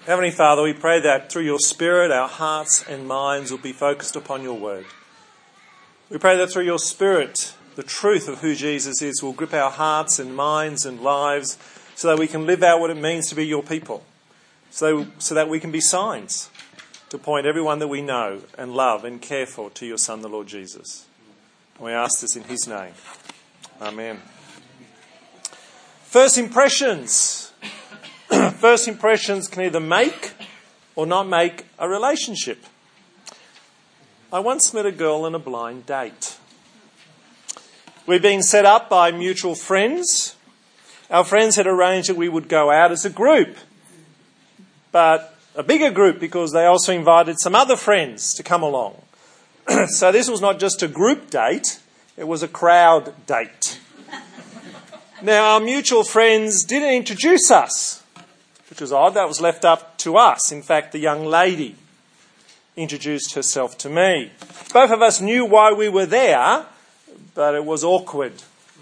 Heavenly Father, we pray that through your Spirit, our hearts and minds will be focused upon your word. We pray that through your Spirit, the truth of who Jesus is will grip our hearts and minds and lives so that we can live out what it means to be your people, so that we can be signs to point everyone that we know and love and care for to your Son, the Lord Jesus. And we ask this in his name. Amen. First impressions. First impressions can either make or not make a relationship. I once met a girl on a blind date. We'd been set up by mutual friends. Our friends had arranged that we would go out as a group, but a bigger group because they also invited some other friends to come along. So this was not just a group date, it was a crowd date. Now, our mutual friends didn't introduce us, which was odd. That was left up to us. In fact, the young lady introduced herself to me. Both of us knew why we were there, but it was awkward.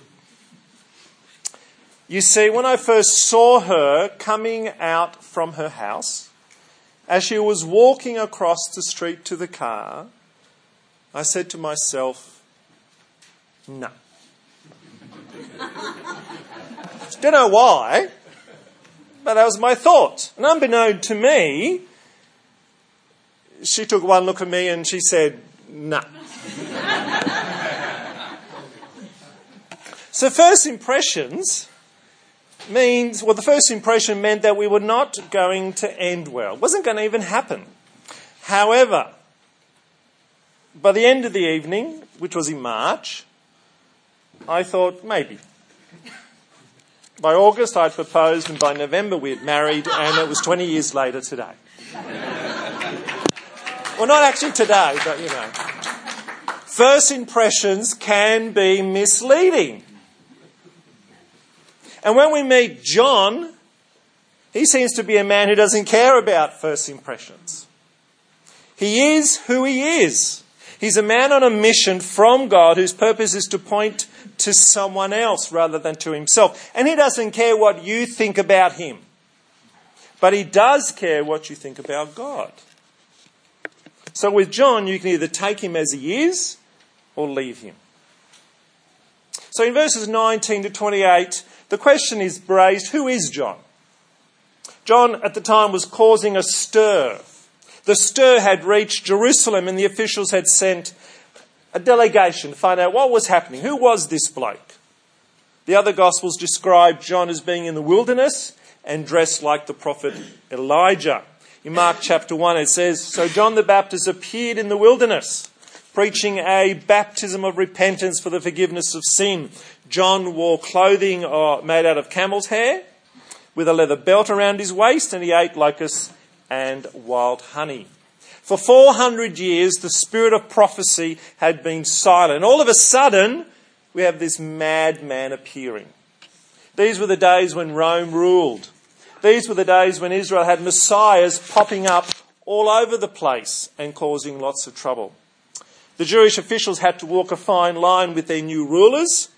You see, when I first saw her coming out from her house, as she was walking across the street to the car, I said to myself, no. Don't know why, but that was my thought. And unbeknown to me, she took one look at me and she said, no. So first impressions the first impression meant that we were not going to end well. It wasn't going to even happen. However, by the end of the evening, which was in March, I thought maybe. By August I'd proposed, and by November we had married, and it was 20 years later today. Well, not actually today, but you know. First impressions can be misleading. And when we meet John, he seems to be a man who doesn't care about first impressions. He is who he is. He's a man on a mission from God whose purpose is to point to someone else rather than to himself. And he doesn't care what you think about him. But he does care what you think about God. So with John, you can either take him as he is or leave him. So in verses 19 to 28, the question is raised, who is John? John at the time was causing a stir. The stir had reached Jerusalem and the officials had sent a delegation to find out what was happening. Who was this bloke? The other Gospels describe John as being in the wilderness and dressed like the prophet Elijah. In Mark chapter 1 it says, so John the Baptist appeared in the wilderness, preaching a baptism of repentance for the forgiveness of sin. John wore clothing made out of camel's hair with a leather belt around his waist, and he ate locusts and wild honey. For 400 years, the spirit of prophecy had been silent. All of a sudden, we have this madman appearing. These were the days when Rome ruled. These were the days when Israel had messiahs popping up all over the place and causing lots of trouble. The Jewish officials had to walk a fine line with their new rulers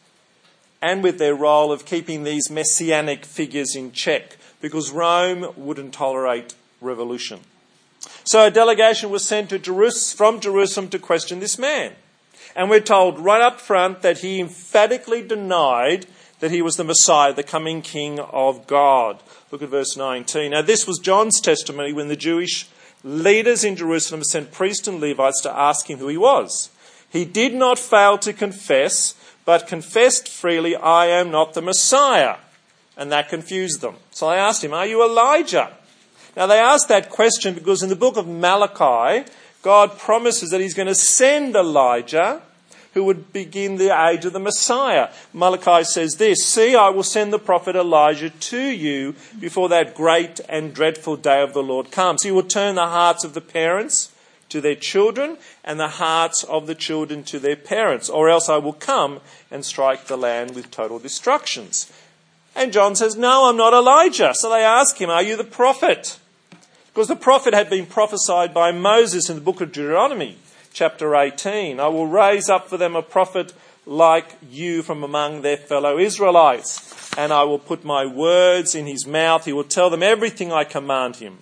and with their role of keeping these messianic figures in check, because Rome wouldn't tolerate revolution. So a delegation was sent from Jerusalem to question this man. And we're told right up front that he emphatically denied that he was the Messiah, the coming King of God. Look at verse 19. Now this was John's testimony when the Jewish leaders in Jerusalem sent priests and Levites to ask him who he was. He did not fail to confess, but confessed freely, I am not the Messiah. And that confused them. So I asked him, are you Elijah? Now they asked that question because in the book of Malachi, God promises that he's going to send Elijah, who would begin the age of the Messiah. Malachi says this, see, I will send the prophet Elijah to you before that great and dreadful day of the Lord comes. He will turn the hearts of the parents to their children and the hearts of the children to their parents, or else I will come and strike the land with total destructions. And John says, no, I'm not Elijah. So they ask him, are you the prophet? Because the prophet had been prophesied by Moses in the book of Deuteronomy, chapter 18. I will raise up for them a prophet like you from among their fellow Israelites, and I will put my words in his mouth. He will tell them everything I command him.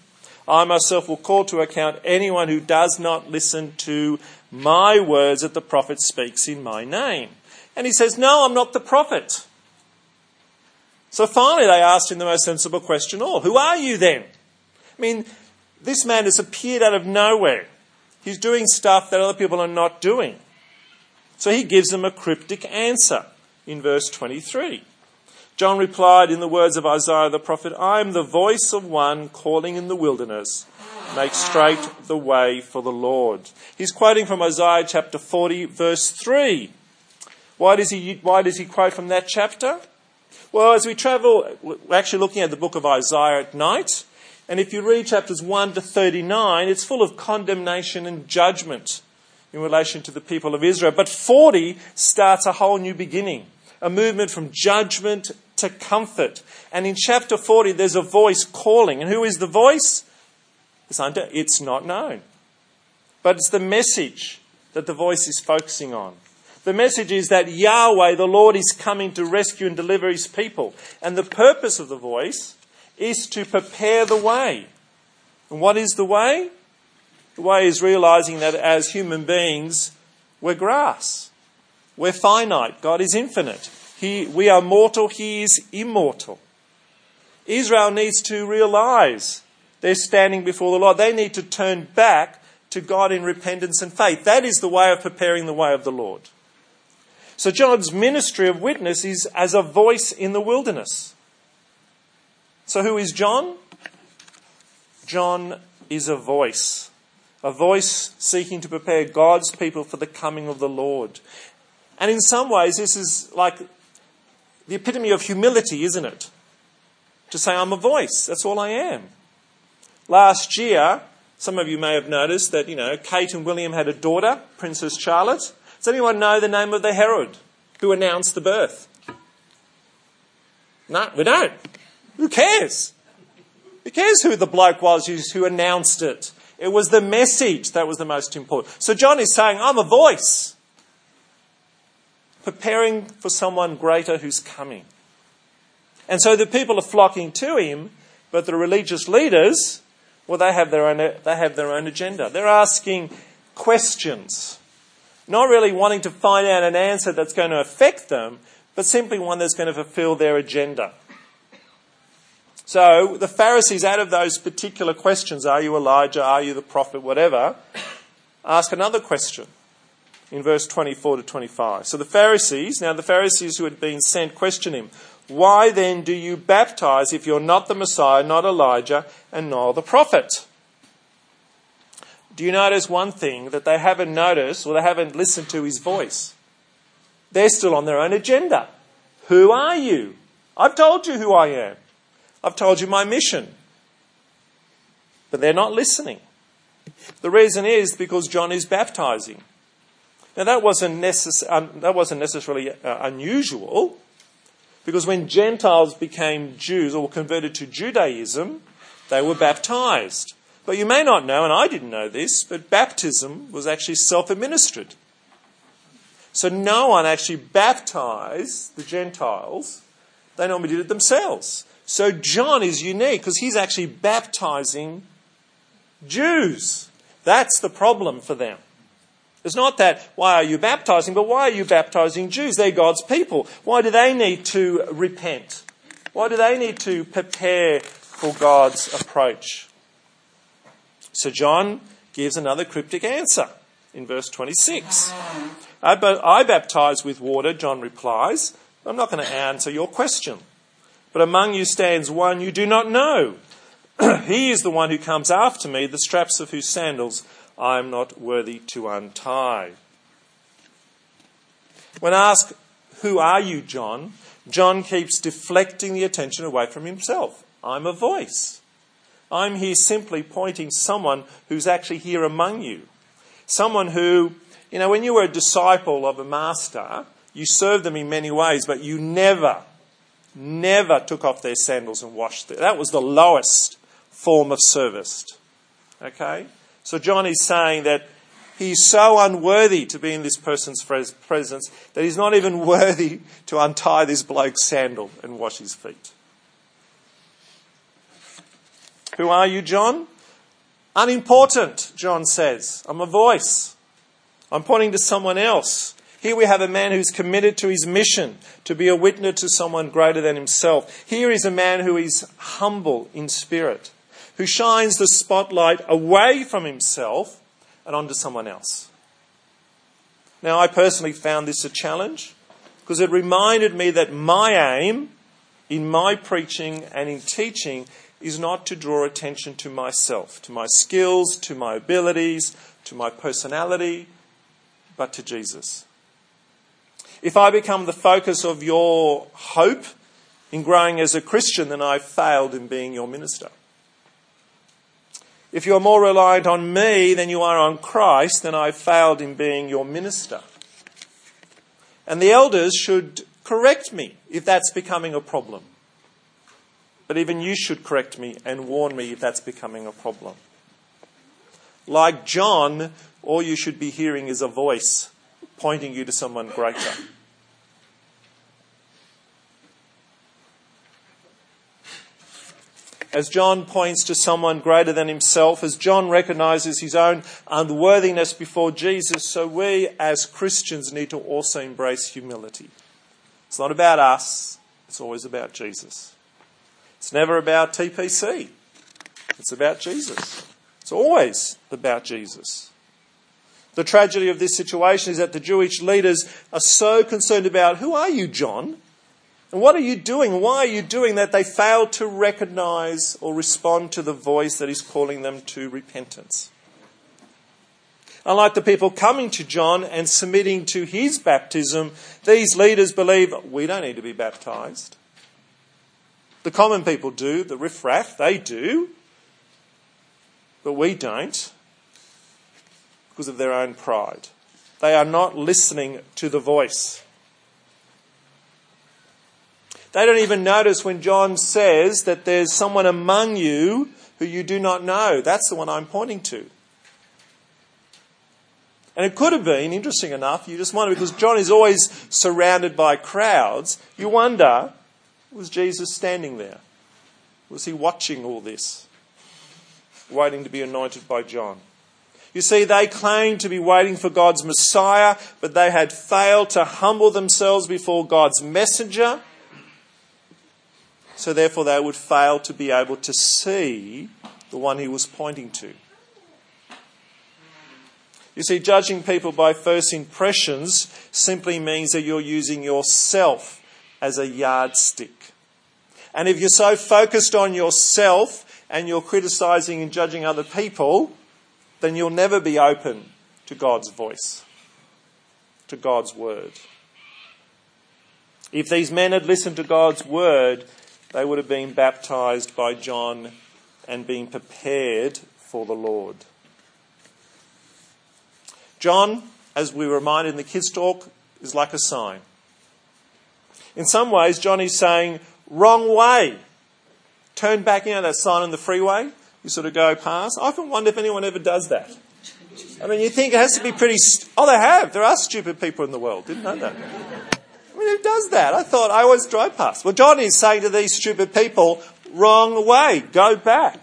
I myself will call to account anyone who does not listen to my words that the prophet speaks in my name. And he says, no, I'm not the prophet. So finally they asked him the most sensible question of all. Who are you then? I mean, this man has appeared out of nowhere. He's doing stuff that other people are not doing. So he gives them a cryptic answer in verse 23. John replied in the words of Isaiah the prophet, I am the voice of one calling in the wilderness, make straight the way for the Lord. He's quoting from Isaiah chapter 40, verse 3. Why does he quote from that chapter? Well, as we travel, we're actually looking at the book of Isaiah at night. And if you read chapters 1 to 39, it's full of condemnation and judgment in relation to the people of Israel. But 40 starts a whole new beginning, a movement from judgment to comfort. And in chapter 40, there's a voice calling. And who is the voice? It's not known. But it's the message that the voice is focusing on. The message is that Yahweh, the Lord, is coming to rescue and deliver his people. And the purpose of the voice is to prepare the way. And what is the way? The way is realizing that as human beings, we're grass. We're finite. God is infinite. We are mortal. He is immortal. Israel needs to realize they're standing before the Lord. They need to turn back to God in repentance and faith. That is the way of preparing the way of the Lord. So John's ministry of witness is as a voice in the wilderness. So who is John? John is a voice seeking to prepare God's people for the coming of the Lord. And in some ways, this is like the epitome of humility, isn't it? To say, I'm a voice, that's all I am. Last year, some of you may have noticed that, Kate and William had a daughter, Princess Charlotte. Does anyone know the name of the herald who announced the birth? No, we don't. Who cares? Who cares who the bloke was who announced it? It was the message that was the most important. So John is saying, I'm a voice, preparing for someone greater who's coming. And so the people are flocking to him, but the religious leaders, well, they have their own agenda. They're asking questions, not really wanting to find out an answer that's going to affect them, but simply one that's going to fulfill their agenda. So the Pharisees, out of those particular questions, are you Elijah, are you the prophet, whatever, ask another question in verse 24 to 25. So the Pharisees who had been sent question him, why then do you baptize if you're not the Messiah, not Elijah, and nor the prophet? Do you notice one thing that they haven't noticed, or they haven't listened to his voice? They're still on their own agenda. Who are you? I've told you who I am. I've told you my mission. But they're not listening. The reason is because John is baptizing. Now that wasn't necessarily unusual, because when Gentiles became Jews or were converted to Judaism, they were baptized. But you may not know, and I didn't know this, but baptism was actually self-administered. So no one actually baptized the Gentiles. They normally did it themselves. So John is unique because he's actually baptizing Jews. That's the problem for them. It's not that, why are you baptizing, but why are you baptizing Jews? They're God's people. Why do they need to repent? Why do they need to prepare for God's approach? So John gives another cryptic answer in verse 26. I baptize with water, John replies. I'm not going to answer your question. But among you stands one you do not know. He is the one who comes after me, the straps of whose sandals I am not worthy to untie. When asked, who are you, John? John keeps deflecting the attention away from himself. I'm a voice. I'm here simply pointing someone who's actually here among you. Someone who, when you were a disciple of a master, you served them in many ways, but you never took off their sandals and washed them. That was the lowest form of service. Okay? So John is saying that he's so unworthy to be in this person's presence that he's not even worthy to untie this bloke's sandal and wash his feet. Who are you, John? unimportant, John says. I'm a voice. I'm pointing to someone else. Here we have a man who's committed to his mission, to be a witness to someone greater than himself. Here is a man who is humble in spirit, who shines the spotlight away from himself and onto someone else. Now, I personally found this a challenge because it reminded me that my aim in my preaching and in teaching is not to draw attention to myself, to my skills, to my abilities, to my personality, but to Jesus. If I become the focus of your hope in growing as a Christian, then I've failed in being your minister. If you're more reliant on me than you are on Christ, then I've failed in being your minister. And the elders should correct me if that's becoming a problem. But even you should correct me and warn me if that's becoming a problem. Like John, all you should be hearing is a voice pointing you to someone greater. As John points to someone greater than himself, as John recognises his own unworthiness before Jesus, so we as Christians need to also embrace humility. It's not about us, it's always about Jesus. It's never about TPC, it's about Jesus. It's always about Jesus. The tragedy of this situation is that the Jewish leaders are so concerned about, who are you, John? And what are you doing? Why are you doing that? They fail to recognise or respond to the voice that is calling them to repentance. Unlike the people coming to John and submitting to his baptism, these leaders believe we don't need to be baptised. The common people do, the riffraff, they do, but we don't because of their own pride. They are not listening to the voice. They don't even notice when John says that there's someone among you who you do not know. That's the one I'm pointing to. And it could have been, interesting enough, you just wonder, because John is always surrounded by crowds, you wonder, was Jesus standing there? Was he watching all this? Waiting to be anointed by John? You see, they claimed to be waiting for God's Messiah, but they had failed to humble themselves before God's messenger. So therefore they would fail to be able to see the one he was pointing to. You see, judging people by first impressions simply means that you're using yourself as a yardstick. And if you're so focused on yourself and you're criticising and judging other people, then you'll never be open to God's voice, to God's word. If these men had listened to God's word, they would have been baptised by John and been prepared for the Lord. John, as we were reminded in the kids' talk, is like a sign. In some ways, John is saying, wrong way. Turn back, that sign on the freeway. You sort of go past. I often wonder if anyone ever does that. I mean, you think it has to be pretty... they have. There are stupid people in the world. Didn't know that. Who does that? I always drive past. Well, John is saying to these stupid people, wrong way, go back.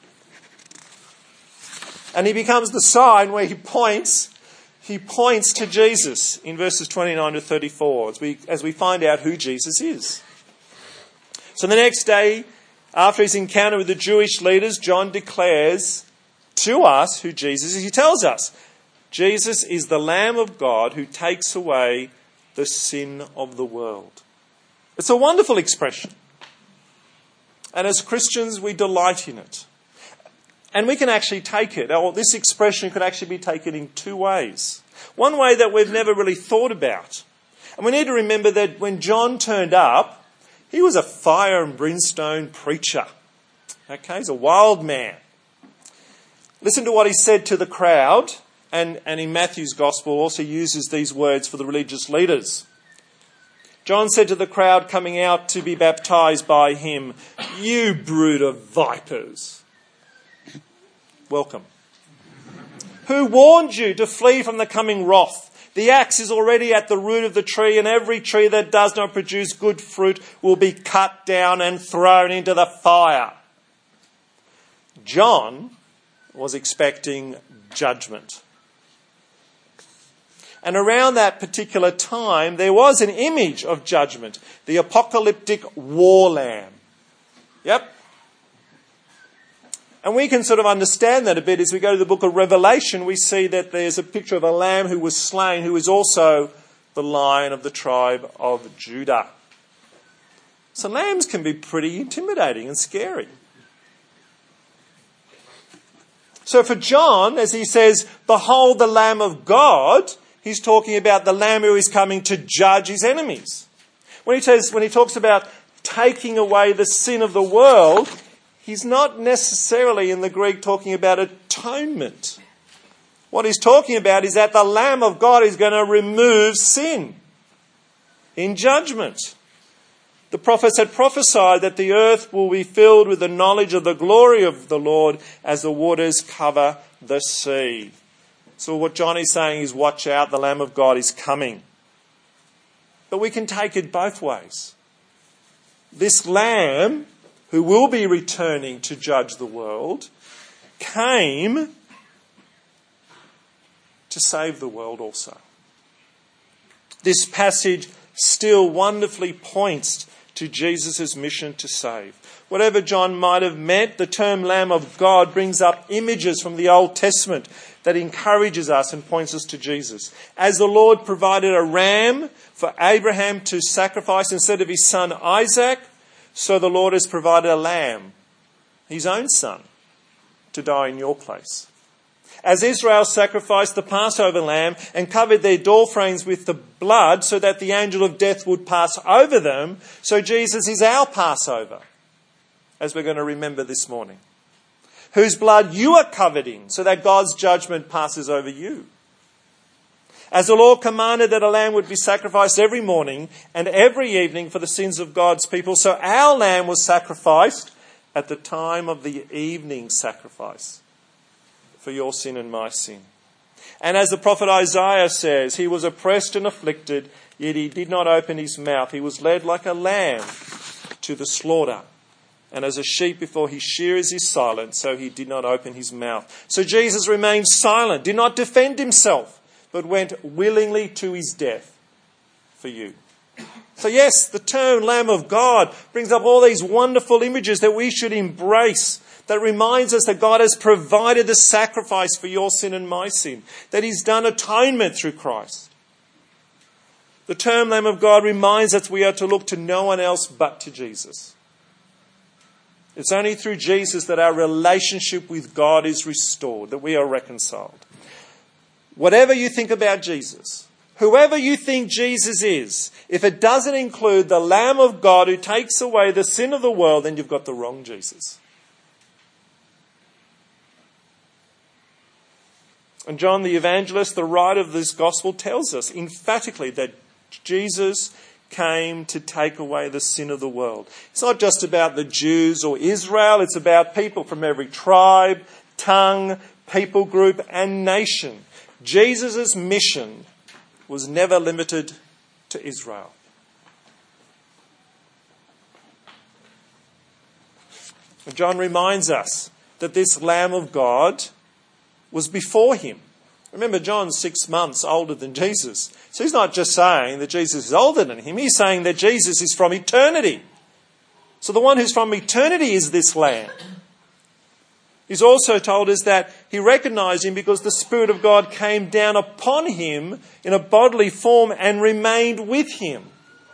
And he becomes the sign where he points to Jesus in verses 29 to 34 as we find out who Jesus is. So the next day, after his encounter with the Jewish leaders, John declares to us who Jesus is. He tells us, Jesus is the Lamb of God who takes away the sin of the world. It's a wonderful expression. And as Christians, we delight in it. And we can actually take it, or this expression could actually be taken in two ways. One way that we've never really thought about. And we need to remember that when John turned up, he was a fire and brimstone preacher. Okay, he's a wild man. Listen to what he said to the crowd. And in Matthew's Gospel also uses these words for the religious leaders. John said to the crowd coming out to be baptised by him, "You brood of vipers." Welcome. Who warned you to flee from the coming wrath? The axe is already at the root of the tree, and every tree that does not produce good fruit will be cut down and thrown into the fire. John was expecting judgment. And around that particular time, there was an image of judgment, the apocalyptic war lamb. Yep. And we can sort of understand that a bit as we go to the book of Revelation. We see that there's a picture of a lamb who was slain, who is also the Lion of the tribe of Judah. So lambs can be pretty intimidating and scary. So for John, as he says, "Behold the Lamb of God," he's talking about the Lamb who is coming to judge his enemies. When he talks about taking away the sin of the world, he's not necessarily in the Greek talking about atonement. What he's talking about is that the Lamb of God is going to remove sin in judgment. The prophets had prophesied that the earth will be filled with the knowledge of the glory of the Lord as the waters cover the sea. So what John is saying is, watch out, the Lamb of God is coming. But we can take it both ways. This Lamb, who will be returning to judge the world, came to save the world also. This passage still wonderfully points to Jesus' mission to save. Whatever John might have meant, the term Lamb of God brings up images from the Old Testament that encourages us and points us to Jesus. As the Lord provided a ram for Abraham to sacrifice instead of his son Isaac, so the Lord has provided a lamb, his own son, to die in your place. As Israel sacrificed the Passover lamb and covered their doorframes with the blood so that the angel of death would pass over them, so Jesus is our Passover, as we're going to remember this morning, whose blood you are covered in so that God's judgment passes over you. As the Lord commanded that a lamb would be sacrificed every morning and every evening for the sins of God's people, so our lamb was sacrificed at the time of the evening sacrifice for your sin and my sin. And as the prophet Isaiah says, he was oppressed and afflicted, yet he did not open his mouth. He was led like a lamb to the slaughter. And as a sheep before his shearers is silent, so he did not open his mouth. So Jesus remained silent, did not defend himself, but went willingly to his death for you. So yes, the term Lamb of God brings up all these wonderful images that we should embrace, that reminds us that God has provided the sacrifice for your sin and my sin, that he's done atonement through Christ. The term Lamb of God reminds us we are to look to no one else but to Jesus. It's only through Jesus that our relationship with God is restored, that we are reconciled. Whatever you think about Jesus, whoever you think Jesus is, if it doesn't include the Lamb of God who takes away the sin of the world, then you've got the wrong Jesus. And John the Evangelist, the writer of this gospel, tells us emphatically that Jesus came to take away the sin of the world. It's not just about the Jews or Israel, it's about people from every tribe, tongue, people group and nation. Jesus' mission was never limited to Israel. And John reminds us that this Lamb of God was before him. Remember, John's 6 months older than Jesus. So he's not just saying that Jesus is older than him. He's saying that Jesus is from eternity. So the one who's from eternity is this Lamb. He's also told us that he recognized him because the Spirit of God came down upon him in a bodily form and remained with him.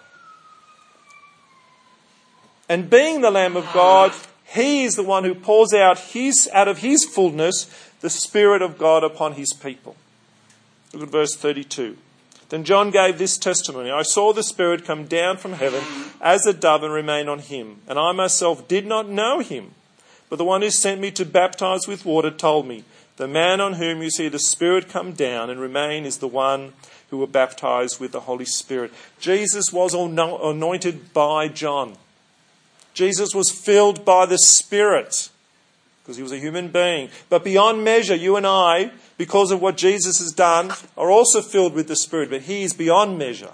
And being the Lamb of God, he is the one who pours out of his fullness the Spirit of God upon his people. Look at verse 32. Then John gave this testimony: I saw the Spirit come down from heaven as a dove and remain on him. And I myself did not know him, but the one who sent me to baptize with water told me, the man on whom you see the Spirit come down and remain is the one who will baptize with the Holy Spirit. Jesus was anointed by John. Jesus was filled by the Spirit, because he was a human being. But beyond measure, you and I, because of what Jesus has done, are also filled with the Spirit. But he is beyond measure.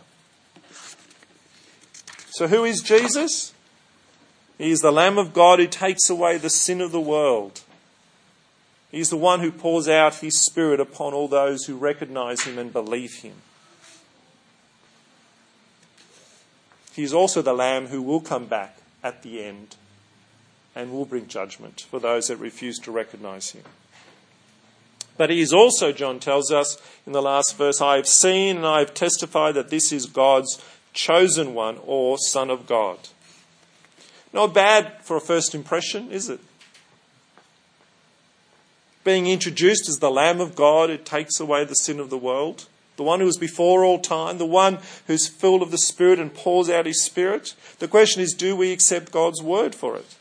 So who is Jesus? He is the Lamb of God who takes away the sin of the world. He's the one who pours out his Spirit upon all those who recognise him and believe him. He is also the Lamb who will come back at the end and will bring judgment for those that refuse to recognise him. But he is also, John tells us in the last verse, I have seen and I have testified that this is God's chosen one, or Son of God. Not bad for a first impression, is it? Being introduced as the Lamb of God who takes away the sin of the world, the one who is before all time, the one who's full of the Spirit and pours out his Spirit. The question is, do we accept God's word for it?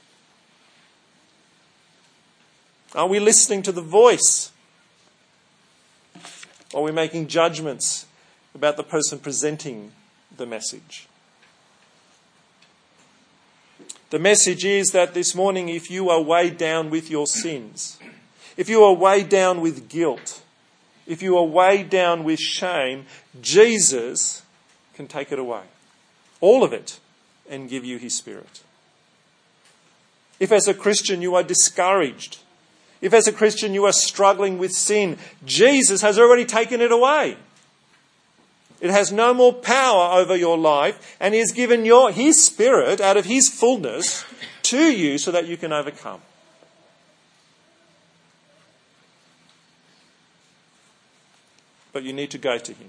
Are we listening to the voice? Are we making judgments about the person presenting the message? The message is that this morning, if you are weighed down with your sins, if you are weighed down with guilt, if you are weighed down with shame, Jesus can take it away. All of it, and give you his Spirit. If as a Christian you are discouraged, if as a Christian you are struggling with sin, Jesus has already taken it away. It has no more power over your life, and he has given his Spirit out of his fullness to you so that you can overcome. But you need to go to him.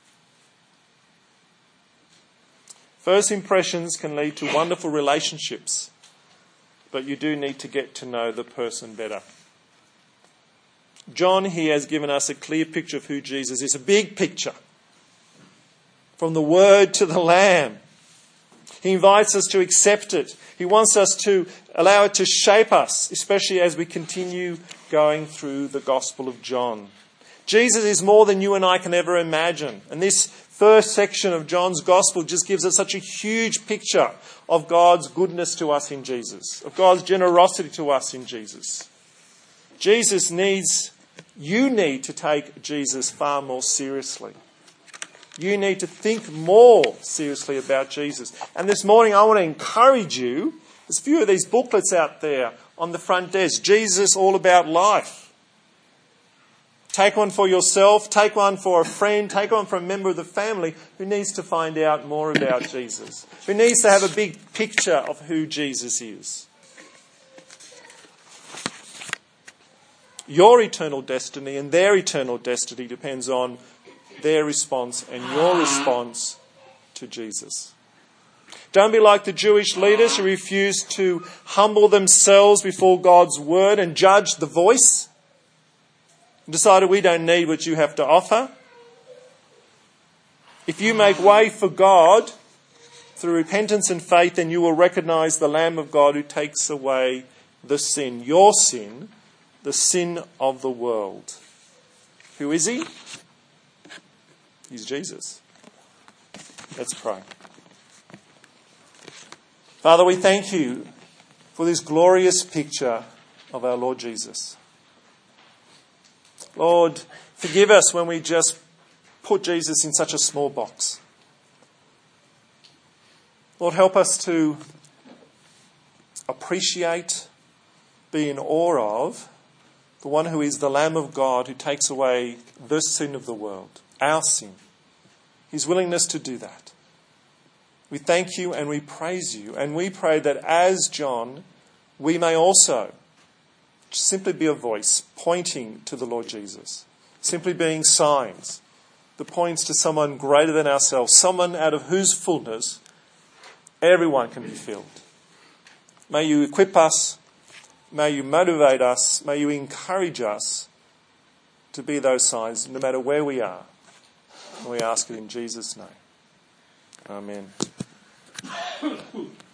First impressions can lead to wonderful relationships, but you do need to get to know the person better. John here has given us a clear picture of who Jesus is, a big picture. From the Word to the Lamb. He invites us to accept it. He wants us to allow it to shape us, especially as we continue going through the Gospel of John. Jesus is more than you and I can ever imagine. And this first section of John's Gospel just gives us such a huge picture of God's goodness to us in Jesus, of God's generosity to us in Jesus. You need to take Jesus far more seriously. You need to think more seriously about Jesus. And this morning I want to encourage you, there's a few of these booklets out there on the front desk, Jesus All About Life. Take one for yourself, take one for a friend, take one for a member of the family who needs to find out more about Jesus, who needs to have a big picture of who Jesus is. Your eternal destiny and their eternal destiny depends on their response and your response to Jesus. Don't be like the Jewish leaders who refused to humble themselves before God's word and judge the voice and decided we don't need what you have to offer. If you make way for God through repentance and faith, then you will recognize the Lamb of God who takes away the sin, your sin, the sin of the world. Who is he? He's Jesus. Let's pray. Father, we thank you for this glorious picture of our Lord Jesus. Lord, forgive us when we just put Jesus in such a small box. Lord, help us to appreciate, be in awe of the one who is the Lamb of God who takes away the sin of the world, our sin. His willingness to do that. We thank you and we praise you, and we pray that as John, we may also simply be a voice pointing to the Lord Jesus, simply being signs that points to someone greater than ourselves, someone out of whose fullness everyone can be filled. May you equip us, may you motivate us, may you encourage us to be those signs no matter where we are. And we ask it in Jesus' name. Amen.